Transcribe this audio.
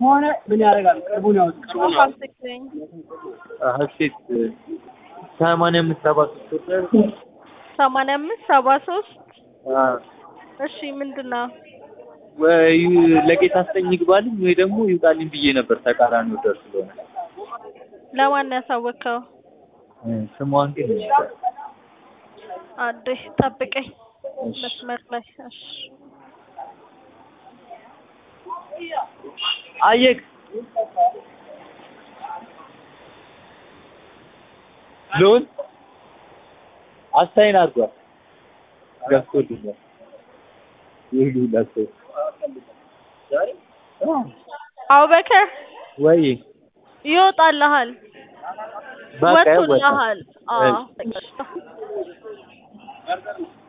ከሆነ ምን ያደርጋል? ቅርቡን ያወጣል። ሀብትክኝ ሀሴት 8573 8573 እሺ ምንድነው? ወይ ለጌታ አስተኝ ይግባልኝ ወይ ደግሞ ይውጣልኝ ብዬ ነበር ተቃራኒው ደርስ ስለሆነ ለማን ያሳወቀው? ስሟን ግን አዲስ ጠብቀኝ መስመር ላይ እሺ አየክ ሎን አስተይን አድርጓል ገብቶልኛል ይሁላስ አቡበከር ወይ ይወጣልሃል በቃ ወጥቶልሃል